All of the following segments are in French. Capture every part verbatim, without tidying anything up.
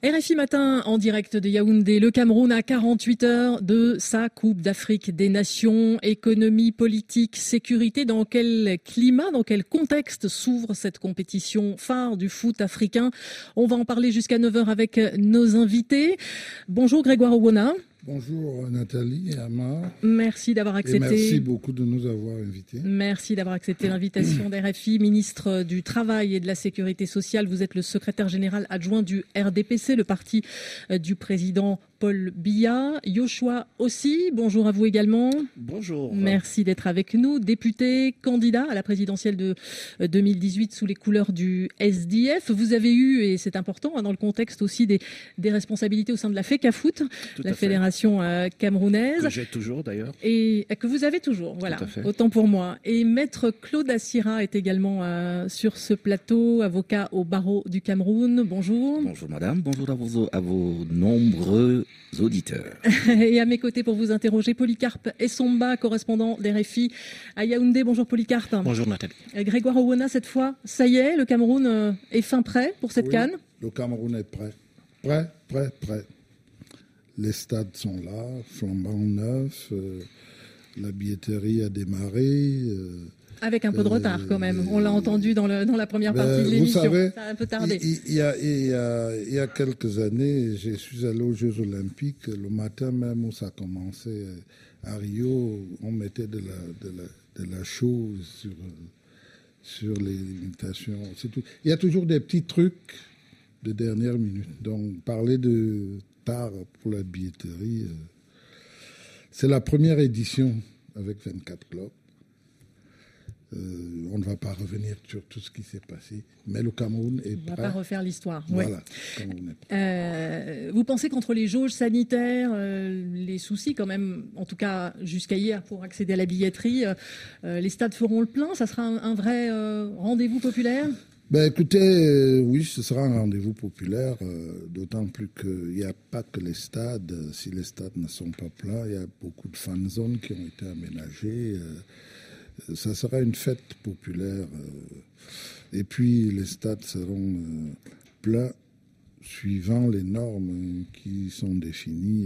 R F I Matin en direct de Yaoundé. Le Cameroun à quarante-huit heures de sa Coupe d'Afrique des Nations. Économie, politique, sécurité. Dans quel climat, dans quel contexte s'ouvre cette compétition phare du foot africain? On va en parler jusqu'à neuf heures avec nos invités. Bonjour Grégoire Owona. Bonjour Nathalie et Amar. Merci d'avoir accepté. Et merci beaucoup de nous avoir invités. Merci d'avoir accepté l'invitation d'R F I. Ministre du Travail et de la Sécurité sociale, vous êtes le secrétaire général adjoint du R D P C, le parti du président Paul Biya. Yoshua aussi, bonjour à vous également. Bonjour. Merci d'être avec nous. Député, candidat à la présidentielle de deux mille dix-huit sous les couleurs du S D F. Vous avez eu, et c'est important, dans le contexte aussi des, des responsabilités au sein de la FECAFOOT, la fédération euh, camerounaise. Que j'ai toujours d'ailleurs. Et que vous avez toujours, voilà, autant pour moi. Et Maître Claude Assira est également euh, sur ce plateau, avocat au barreau du Cameroun. Bonjour. Bonjour madame, bonjour à vos, à vos nombreux auditeurs. Et à mes côtés pour vous interroger, Polycarpe Essomba, correspondant d'R F I à Yaoundé. Bonjour Polycarpe. Bonjour Nathalie. Grégoire Owona, cette fois, ça y est, le Cameroun est fin prêt pour cette oui, CAN? Le Cameroun est prêt. Prêt, prêt, prêt. Les stades sont là, flambant neufs, euh, la billetterie a démarré. Euh, Avec un peu de retard quand même, on l'a entendu dans, le, dans la première ben, partie de l'émission, vous savez, ça a un peu tardé. Il, il, y a, il, y a, il y a quelques années, je suis allé aux Jeux Olympiques, le matin même où ça commençait à Rio, on mettait de la, de la, de la chose sur, sur les limitations. C'est tout. Il y a toujours des petits trucs de dernière minute, donc parler de tard pour la billetterie, euh, c'est la première édition avec vingt-quatre clubs. Euh, on ne va pas revenir sur tout ce qui s'est passé, mais le Cameroun est prêt. On ne va pas refaire l'histoire. Voilà. Ouais. Le Cameroun est prêt. Euh, vous pensez qu'entre les jauges sanitaires, euh, les soucis quand même, en tout cas jusqu'à hier pour accéder à la billetterie, euh, les stades feront le plein? Ça sera un, un vrai euh, rendez-vous populaire? Ben écoutez, euh, oui, ce sera un rendez-vous populaire, euh, d'autant plus qu'il n'y a pas que les stades. Si les stades ne sont pas pleins, il y a beaucoup de fan zones qui ont été aménagées. Euh, ça sera une fête populaire. Euh, et puis les stades seront euh, pleins suivant les normes qui sont définies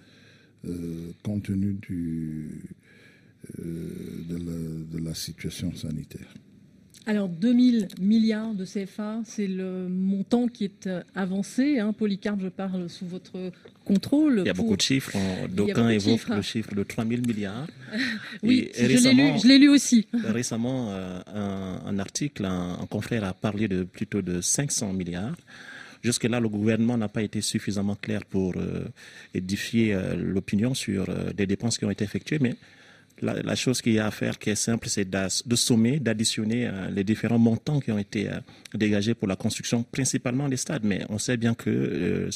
euh, euh, compte tenu du, euh, de, la, de la situation sanitaire. Alors, deux mille milliards de C F A, c'est le montant qui est avancé. Hein. Polycarpe, je parle sous votre contrôle. Il y a pour... beaucoup de chiffres. D'aucuns évoquent chiffres. le chiffre de trois mille milliards. Oui, et, et je, l'ai lu, je l'ai lu aussi. Récemment, euh, un, un article, un, un confrère a parlé de plutôt de cinq cents milliards. Jusque-là, le gouvernement n'a pas été suffisamment clair pour euh, édifier euh, l'opinion sur euh, des dépenses qui ont été effectuées, mais La, la chose qu'il y a à faire, qui est simple, c'est de sommer, d'additionner euh, les différents montants qui ont été euh, dégagés pour la construction, principalement des stades. Mais on sait bien que euh,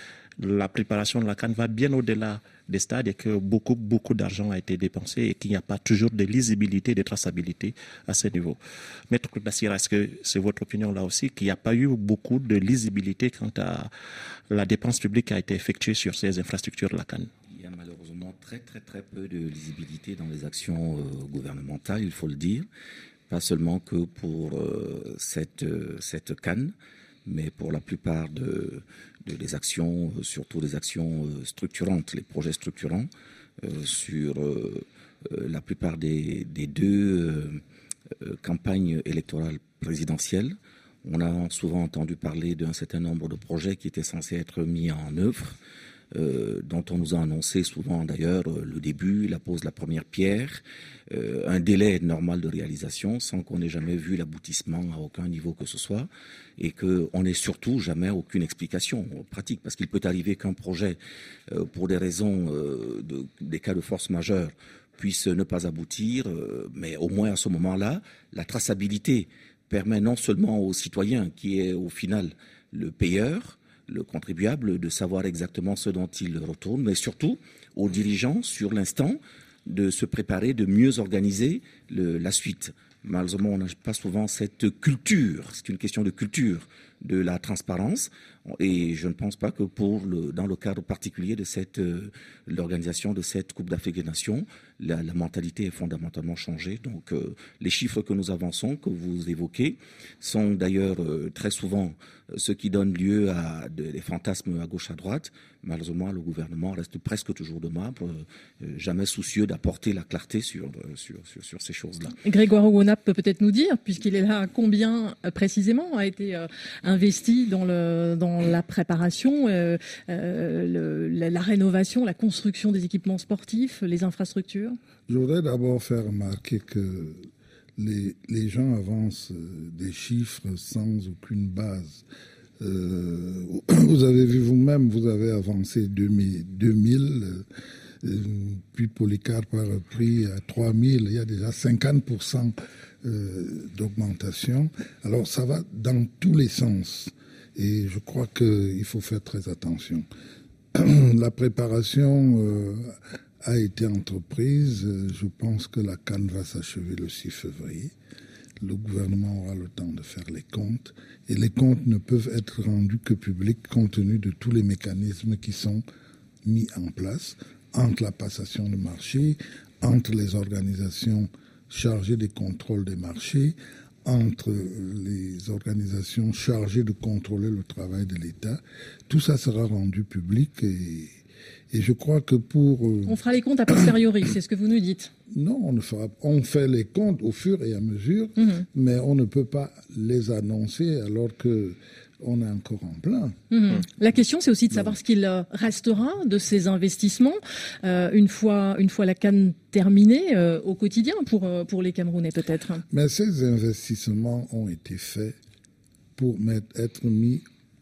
la préparation de la CAN va bien au-delà des stades et que beaucoup, beaucoup d'argent a été dépensé et qu'il n'y a pas toujours de lisibilité, de traçabilité à ce niveau. Maître Claude Assira, est-ce que c'est votre opinion là aussi, qu'il n'y a pas eu beaucoup de lisibilité quant à la dépense publique qui a été effectuée sur ces infrastructures de la CAN? Il y a malheureusement très très très peu de lisibilité dans les actions euh, gouvernementales, il faut le dire. Pas seulement que pour euh, cette, euh, cette CAN, mais pour la plupart de, de les actions, euh, surtout les actions euh, structurantes, les projets structurants, euh, sur euh, euh, la plupart des, des deux euh, euh, campagnes électorales présidentielles. On a souvent entendu parler d'un certain nombre de projets qui étaient censés être mis en œuvre, Euh, dont on nous a annoncé souvent d'ailleurs euh, le début, la pose de la première pierre, euh, un délai normal de réalisation sans qu'on ait jamais vu l'aboutissement à aucun niveau que ce soit et qu'on n'ait surtout jamais aucune explication pratique parce qu'il peut arriver qu'un projet, euh, pour des raisons, euh, de, des cas de force majeure, puisse ne pas aboutir, euh, mais au moins à ce moment-là, la traçabilité permet non seulement aux citoyens qui est au final le payeur, le contribuable, de savoir exactement ce dont il retourne, mais surtout aux dirigeants, sur l'instant, de se préparer, de mieux organiser le, la suite. Malheureusement, on n'a pas souvent cette culture, c'est une question de culture, de la transparence. Et je ne pense pas que pour le, dans le cadre particulier de cette, euh, l'organisation de cette Coupe d'Afrique des Nations, la, la mentalité est fondamentalement changée. Donc, euh, les chiffres que nous avançons, que vous évoquez, sont d'ailleurs euh, très souvent euh, ce qui donne lieu à de, des fantasmes à gauche à droite. Malheureusement, le gouvernement reste presque toujours de marbre, euh, jamais soucieux d'apporter la clarté sur, sur, sur, sur ces choses-là. Grégoire Ouonap peut peut-être nous dire, puisqu'il est là, combien euh, précisément a été euh, investi dans, le, dans la préparation, euh, euh, le, la, la rénovation, la construction des équipements sportifs, les infrastructures? Je voudrais d'abord faire remarquer que les, les gens avancent des chiffres sans aucune base. Euh, vous avez vu vous-même, vous avez avancé deux mille, euh, puis Polycarpe a repris à trois mille, il y a déjà cinquante pour cent euh, d'augmentation. Alors ça va dans tous les sens et je crois qu'il faut faire très attention. La préparation euh, a été entreprise, je pense que la CAN va s'achever le six février. Le gouvernement aura le temps de faire les comptes et les comptes ne peuvent être rendus que publics compte tenu de tous les mécanismes qui sont mis en place entre la passation de marché, entre les organisations chargées des contrôles des marchés, entre les organisations chargées de contrôler le travail de l'État. Tout ça sera rendu public et, et je crois que pour... Euh... On fera les comptes a posteriori, c'est ce que vous nous dites. Non, on ne fera, on fait les comptes au fur et à mesure, mmh. mais on ne peut pas les annoncer alors que on est encore en plein. Mmh. La question, c'est aussi de savoir ce qu'il restera de ces investissements euh, une fois, une fois la CAN terminée euh, au quotidien pour, pour les Camerounais peut-être. Mais ces investissements ont été faits pour mettre, être mis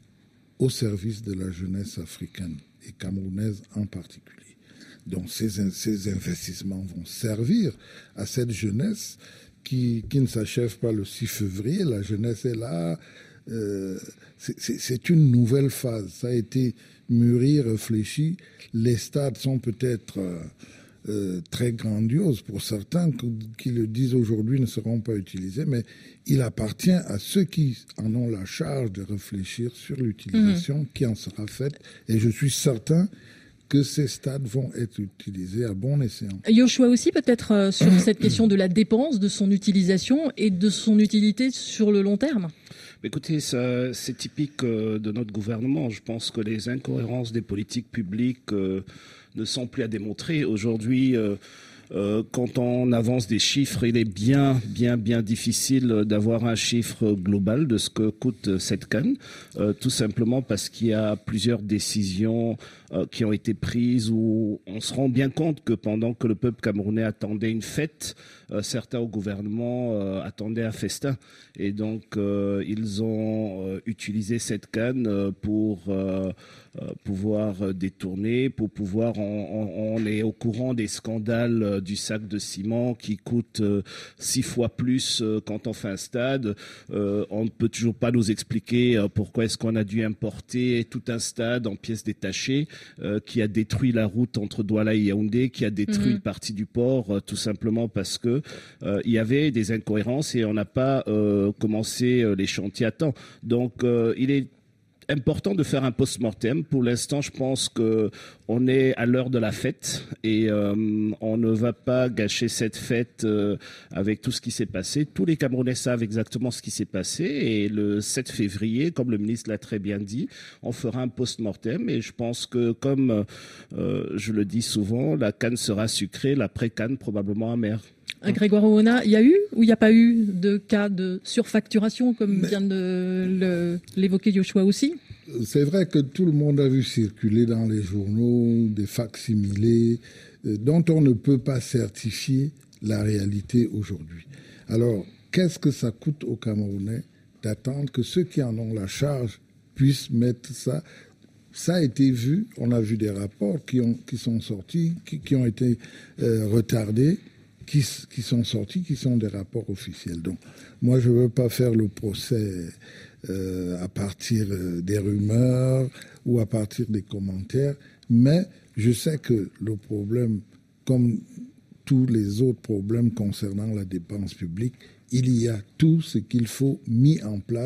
au service de la jeunesse africaine et camerounaise en particulier. Donc ces, ces investissements vont servir à cette jeunesse qui, qui ne s'achève pas le six février. La jeunesse est là. Euh, c'est, c'est, c'est une nouvelle phase. Ça a été mûri, réfléchi. Les stades sont peut-être euh, euh, très grandioses pour certains qui le disent aujourd'hui ne seront pas utilisés, mais il appartient à ceux qui en ont la charge de réfléchir sur l'utilisation mmh. qui en sera faite. Et je suis certain que ces stades vont être utilisés à bon escient. Yoshua aussi peut-être euh, sur cette question de la dépense, de son utilisation et de son utilité sur le long terme. Écoutez, ça, c'est typique euh, de notre gouvernement. Je pense que les incohérences des politiques publiques euh, ne sont plus à démontrer. Aujourd'hui, euh, euh, quand on avance des chiffres, il est bien, bien, bien difficile d'avoir un chiffre global de ce que coûte cette CAN, euh, tout simplement parce qu'il y a plusieurs décisions euh, qui ont été prises où on se rend bien compte que pendant que le peuple camerounais attendait une fête, euh, certains au gouvernement euh, attendaient un festin. Et donc, euh, ils ont euh, utilisé cette CAN euh, pour euh, euh, pouvoir détourner, pour pouvoir... On, on, on est au courant des scandales euh, du sac de ciment qui coûte euh, six fois plus euh, quand on fait un stade. Euh, on ne peut toujours pas nous expliquer euh, pourquoi est-ce qu'on a dû importer tout un stade en pièces détachées euh, qui a détruit la route entre Douala et Yaoundé, qui a détruit mmh. une partie du port, euh, tout simplement parce que euh, il y avait des incohérences et on n'a pas... Euh, commencer les chantiers à temps. Donc, euh, il est important de faire un post-mortem. Pour l'instant, je pense qu'on est à l'heure de la fête et euh, on ne va pas gâcher cette fête euh, avec tout ce qui s'est passé. Tous les Camerounais savent exactement ce qui s'est passé et le sept février, comme le ministre l'a très bien dit, on fera un post-mortem et je pense que, comme euh, je le dis souvent, la CAN sera sucrée, l'après-CAN probablement amère. Grégoire Ouona, il y a eu ou il n'y a pas eu de cas de surfacturation, comme Mais vient de le, l'évoquer Yoshua aussi? C'est vrai que tout le monde a vu circuler dans les journaux des facsimilés euh, dont on ne peut pas certifier la réalité aujourd'hui. Alors, qu'est-ce que ça coûte aux Camerounais d'attendre que ceux qui en ont la charge puissent mettre ça? Ça a été vu, on a vu des rapports qui, ont, qui sont sortis, qui, qui ont été euh, retardés, Qui, qui sont sortis, qui sont des rapports officiels. Donc, moi, je ne veux pas faire le procès euh, à partir des rumeurs ou à partir des commentaires, mais je sais que le problème, comme tous les autres problèmes concernant la dépense publique, il y a tout ce qu'il faut mis en place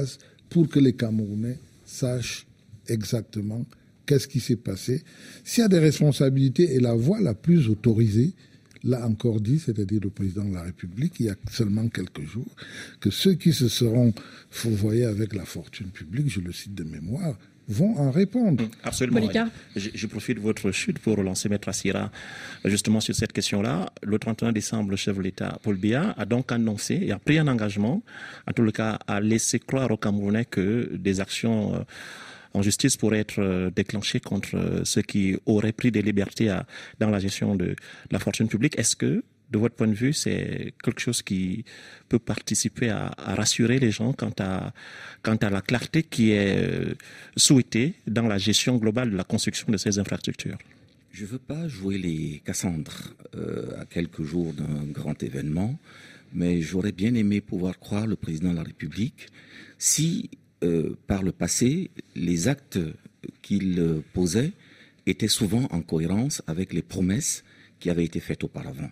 pour que les Camerounais sachent exactement qu'est-ce qui s'est passé. S'il y a des responsabilités, et la voix la plus autorisée l'a encore dit, c'est-à-dire le président de la République, il y a seulement quelques jours, que ceux qui se seront fourvoyés avec la fortune publique, je le cite de mémoire, vont en répondre. Absolument. Je, je profite de votre chute pour relancer Maître Assira justement sur cette question-là. Le trente et un décembre, le chef de l'État, Paul Biya, a donc annoncé et a pris un engagement, en tout cas, à laisser croire aux Camerounais que des actions euh, en justice pourraient être euh, déclenchées contre euh, ceux qui auraient pris des libertés à, dans la gestion de la fortune publique. Est-ce que, de votre point de vue, c'est quelque chose qui peut participer à, à rassurer les gens quant à, quant à la clarté qui est euh, souhaitée dans la gestion globale de la construction de ces infrastructures? Je ne veux pas jouer les Cassandres euh, à quelques jours d'un grand événement, mais j'aurais bien aimé pouvoir croire le président de la République si, euh, par le passé, les actes qu'il euh, posait étaient souvent en cohérence avec les promesses qui avaient été faites auparavant.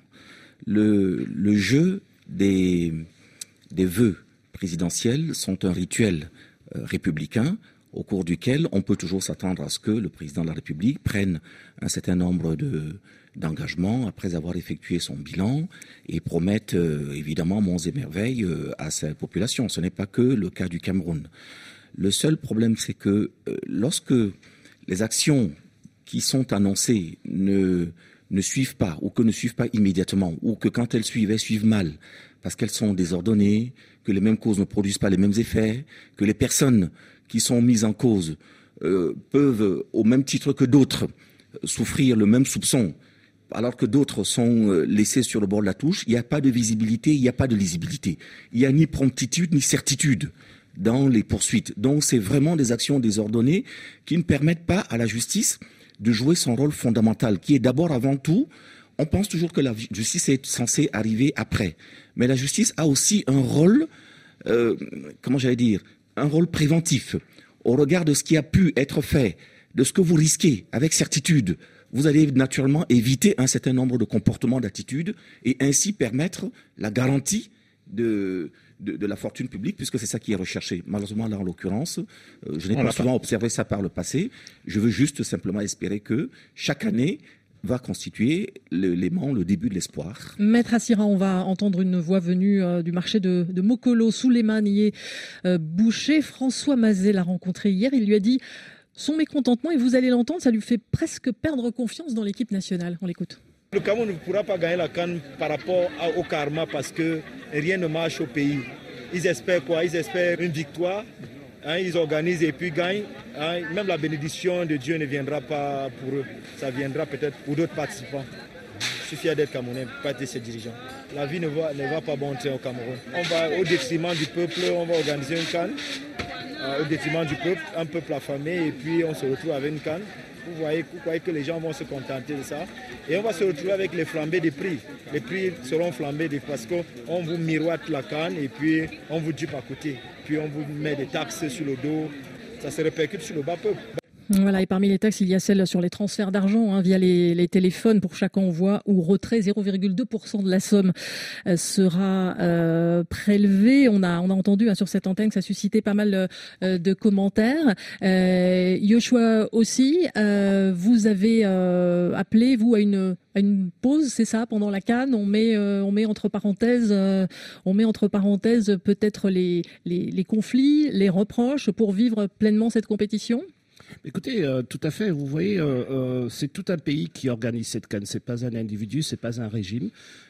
Le, le jeu des, des vœux présidentiels sont un rituel euh, républicain au cours duquel on peut toujours s'attendre à ce que le président de la République prenne un certain nombre de, d'engagements après avoir effectué son bilan et promette euh, évidemment monts et merveilles euh, à sa population. Ce n'est pas que le cas du Cameroun. Le seul problème, c'est que euh, lorsque les actions qui sont annoncées ne ne suivent pas, ou que ne suivent pas immédiatement, ou que quand elles suivent, elles suivent mal, parce qu'elles sont désordonnées, que les mêmes causes ne produisent pas les mêmes effets, que les personnes qui sont mises en cause euh, peuvent, au même titre que d'autres, souffrir le même soupçon, alors que d'autres sont euh, laissés sur le bord de la touche. Il n'y a pas de visibilité, il n'y a pas de lisibilité. Il n'y a ni promptitude, ni certitude dans les poursuites. Donc c'est vraiment des actions désordonnées qui ne permettent pas à la justice de jouer son rôle fondamental, qui est d'abord avant tout, on pense toujours que la justice est censée arriver après. Mais la justice a aussi un rôle, euh, comment j'allais dire, un rôle préventif. Au regard de ce qui a pu être fait, de ce que vous risquez avec certitude, vous allez naturellement éviter un certain nombre de comportements, d'attitudes, et ainsi permettre la garantie de... De, de la fortune publique, puisque c'est ça qui est recherché. Malheureusement, là, en l'occurrence, euh, je n'ai pas souvent observé ça par le passé. Je veux juste simplement espérer que chaque année va constituer l'élément, le début de l'espoir. Maître Assira, on va entendre une voix venue euh, du marché de, de Mokolo, Souleymane Yé euh, Boucher. François Mazet l'a rencontré hier. Il lui a dit son mécontentement, et vous allez l'entendre, ça lui fait presque perdre confiance dans l'équipe nationale. On l'écoute. Le Cameroun ne pourra pas gagner la CAN par rapport au karma parce que rien ne marche au pays. Ils espèrent quoi? Ils espèrent une victoire. Hein, ils organisent et puis gagnent. Hein, même la bénédiction de Dieu ne viendra pas pour eux. Ça viendra peut-être pour d'autres participants. Je suis fier d'être Camerounais, pas de ses dirigeants. La vie ne va, ne va pas bon train au Cameroun. On va au détriment du peuple, on va organiser une CAN. Euh, au détriment du peuple, un peuple affamé et puis on se retrouve avec une CAN. Vous voyez, vous voyez que les gens vont se contenter de ça. Et on va se retrouver avec les flambées des prix. Les prix seront flambés parce qu'on vous miroite la canne et puis on vous dupe à côté. Puis on vous met des taxes sur le dos. Ça se répercute sur le bas peuple. Voilà, et parmi les taxes, il y a celle sur les transferts d'argent hein, via les, les téléphones pour chaque envoi ou retrait. zéro virgule deux pour cent de la somme euh, sera euh, prélevée. On a, on a entendu hein, sur cette antenne que ça suscitait pas mal euh, de commentaires. Euh, Yoshua aussi, euh, vous avez euh, appelé, vous, à une, à une pause, c'est ça, pendant la CAN. On met, euh, on met entre parenthèses, euh, on met entre parenthèses peut-être les, les, les conflits, les reproches pour vivre pleinement cette compétition. Écoutez, euh, tout à fait. Vous voyez, euh, euh, c'est tout un pays qui organise cette CAN. C'est pas un individu, c'est pas un régime.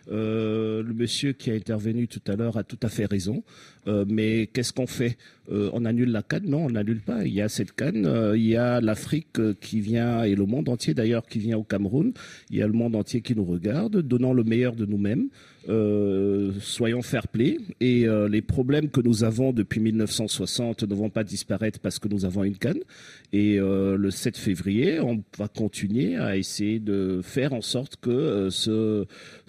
Euh, le monsieur qui a intervenu tout à l'heure a tout à fait raison. Euh, mais qu'est-ce qu'on fait? euh, On annule la CAN? Non, on n'annule pas. Il y a cette CAN. Euh, il y a l'Afrique qui vient et le monde entier d'ailleurs qui vient au Cameroun. Il y a le monde entier qui nous regarde, donnant le meilleur de nous-mêmes. Euh, soyons fair-play et euh, les problèmes que nous avons depuis mille neuf cent soixante ne vont pas disparaître parce que nous avons une CAN et euh, le sept février on va continuer à essayer de faire en sorte que euh, ce,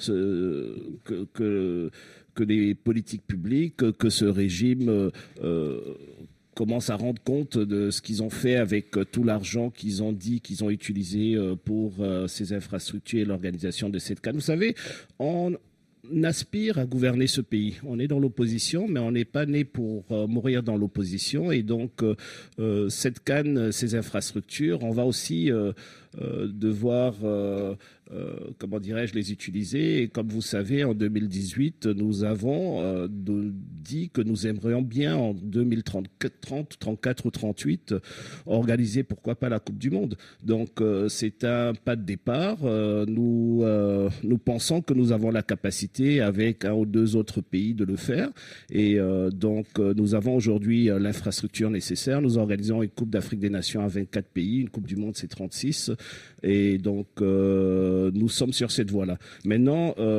ce que, que que les politiques publiques, que, que ce régime euh, euh, commencent à rendre compte de ce qu'ils ont fait avec tout l'argent qu'ils ont dit qu'ils ont utilisé pour ces infrastructures et l'organisation de cette CAN. Vous savez, en aspire à gouverner ce pays. On est dans l'opposition, mais on n'est pas né pour euh, mourir dans l'opposition. Et donc, euh, euh, cette canne, ces infrastructures, on va aussi euh, euh, devoir, euh, euh, comment dirais-je, les utiliser. Et comme vous savez, en deux mille dix-huit, nous avons euh, de, dit que nous aimerions bien, en deux mille trente, trente, trente-quatre ou trente-huit, organiser, pourquoi pas, la Coupe du Monde. Donc, euh, c'est un pas de départ. Euh, nous, euh, nous pensons que nous avons la capacité, avec un ou deux autres pays, de le faire. Et euh, donc, euh, nous avons aujourd'hui euh, l'infrastructure nécessaire. Nous organisons une Coupe d'Afrique des Nations à vingt-quatre pays. Une Coupe du Monde, c'est trente-six. Et donc, euh, nous sommes sur cette voie-là. Maintenant, euh,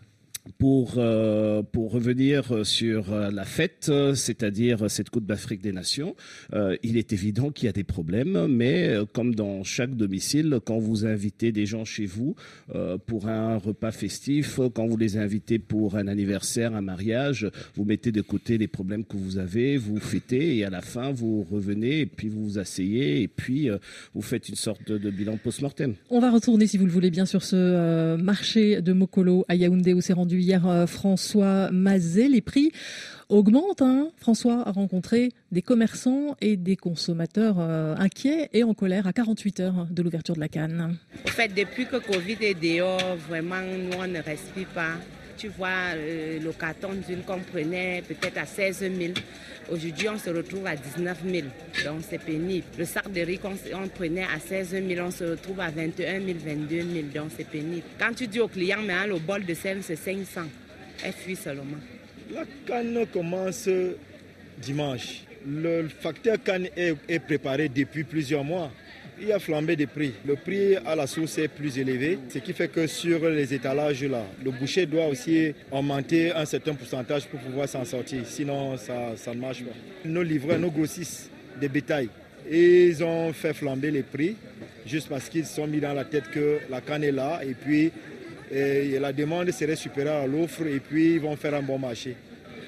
Pour, euh, pour revenir sur la fête, c'est-à-dire cette Coupe d'Afrique des Nations, euh, il est évident qu'il y a des problèmes, mais euh, comme dans chaque domicile, quand vous invitez des gens chez vous euh, pour un repas festif, quand vous les invitez pour un anniversaire, un mariage, vous mettez de côté les problèmes que vous avez, vous fêtez et à la fin vous revenez et puis vous vous asseyez et puis euh, vous faites une sorte de, de bilan post-mortem. On va retourner, si vous le voulez bien, sur ce euh, marché de Mokolo à Yaoundé où s'est rendu hier euh, François Mazet. Les prix augmentent. Hein. François a rencontré des commerçants et des consommateurs euh, inquiets et en colère à quarante-huit heures de l'ouverture de la canne. En fait, depuis que Covid est dehors, vraiment, nous, on ne respire pas. Tu vois, euh, le carton d'une qu'on prenait peut-être à seize mille. Aujourd'hui, on se retrouve à dix-neuf mille. Donc, c'est pénible. Le sac de riz qu'on on prenait à seize mille, on se retrouve à vingt et un mille, vingt-deux mille. Donc, c'est pénible. Quand tu dis au client, mais hein, le bol de sel, c'est cinq cents. Elle fuit seulement. La canne commence dimanche. Le facteur canne est, est préparé depuis plusieurs mois. Il y a flambé des prix. Le prix à la source est plus élevé, ce qui fait que sur les étalages là, le boucher doit aussi augmenter un certain pourcentage pour pouvoir s'en sortir. Sinon, ça, ça ne marche pas. Nos livreurs, nos grossistes de bétail, ils ont fait flamber les prix juste parce qu'ils se sont mis dans la tête que la canne est là et puis et la demande serait supérieure à l'offre et puis ils vont faire un bon marché.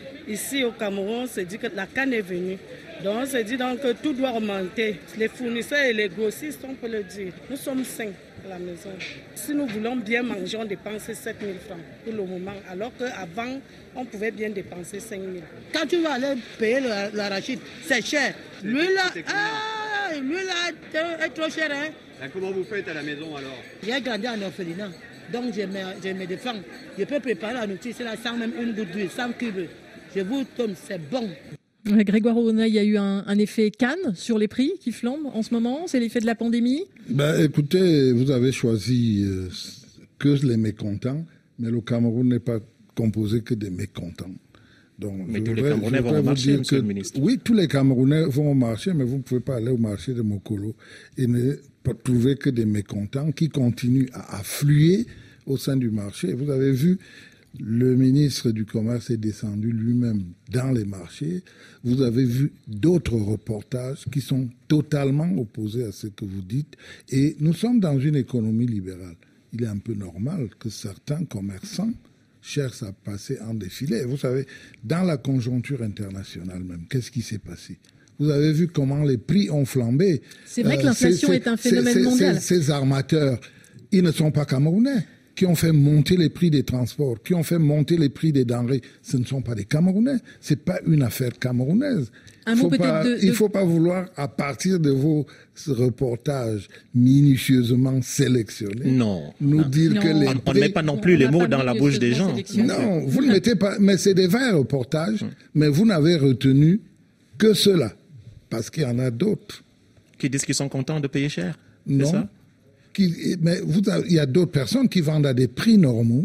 Ici au Cameroun, on se dit que la canne est venue. Donc on se dit donc que tout doit augmenter. Les fournisseurs et les grossistes, on peut le dire. Nous sommes cinq à la maison. Si nous voulons bien manger, on dépense sept mille francs pour le moment. Alors qu'avant, on pouvait bien dépenser cinq mille. Quand tu vas aller payer l'arachide, c'est cher. Lui là, ah, lui là est trop cher. Hein? Là, comment vous faites à la maison alors? J'ai grandi en orphelinat. Donc je me, je me défends. Je peux préparer la nourriture là, sans même une goutte d'huile, sans cube. Je vous tombe, c'est bon. Grégoire Auna, il y a eu un, un effet canne sur les prix qui flambent en ce moment. C'est l'effet de la pandémie? Ben, écoutez, vous avez choisi euh, que les mécontents, mais le Cameroun n'est pas composé que des mécontents. Donc, mais tous voudrais, les Camerounais vont au marché, monsieur que, le ministre. Oui, tous les Camerounais vont au marché, mais vous ne pouvez pas aller au marché de Mokolo et ne pas trouver que des mécontents qui continuent à affluer au sein du marché. Vous avez vu, le ministre du Commerce est descendu lui-même dans les marchés. Vous avez vu d'autres reportages qui sont totalement opposés à ce que vous dites. Et nous sommes dans une économie libérale. Il est un peu normal que certains commerçants cherchent à passer en défilé. Vous savez, dans la conjoncture internationale même, qu'est-ce qui s'est passé? Vous avez vu comment les prix ont flambé. C'est vrai euh, que l'inflation est, est un phénomène c'est, mondial. Ces, ces armateurs, ils ne sont pas camerounais, qui ont fait monter les prix des transports, qui ont fait monter les prix des denrées. Ce ne sont pas des Camerounais. Ce n'est pas une affaire camerounaise. Un mot peut-être de, de... Il ne faut pas vouloir, à partir de vos reportages minutieusement sélectionnés, non, nous non. dire non. que les on, prix... On ne met pas non plus on les mots dans la bouche des gens. Non, vous ne mettez pas... Mais c'est des vrais reportages, hum. mais vous n'avez retenu que cela, parce qu'il y en a d'autres. Qui disent qu'ils sont contents de payer cher? Non. C'est ça? Qui, mais vous avez, il y a d'autres personnes qui vendent à des prix normaux,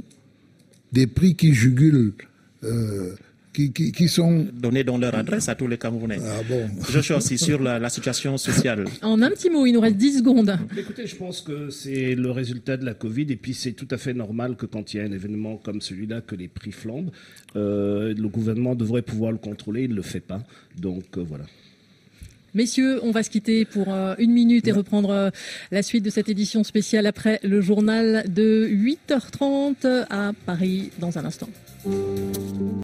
des prix qui jugulent, euh, qui, qui, qui sont... Donnez donc leur adresse à tous les Camerounais. Ah bon. Je suis aussi sur la, la situation sociale. En un petit mot, il nous reste dix secondes. Écoutez, je pense que c'est le résultat de la Covid et puis c'est tout à fait normal que quand il y a un événement comme celui-là, que les prix flambent. Euh, le gouvernement devrait pouvoir le contrôler, il ne le fait pas. Donc euh, voilà. Messieurs, on va se quitter pour euh, une minute et reprendre euh, la suite de cette édition spéciale après le journal de huit heures trente à Paris dans un instant.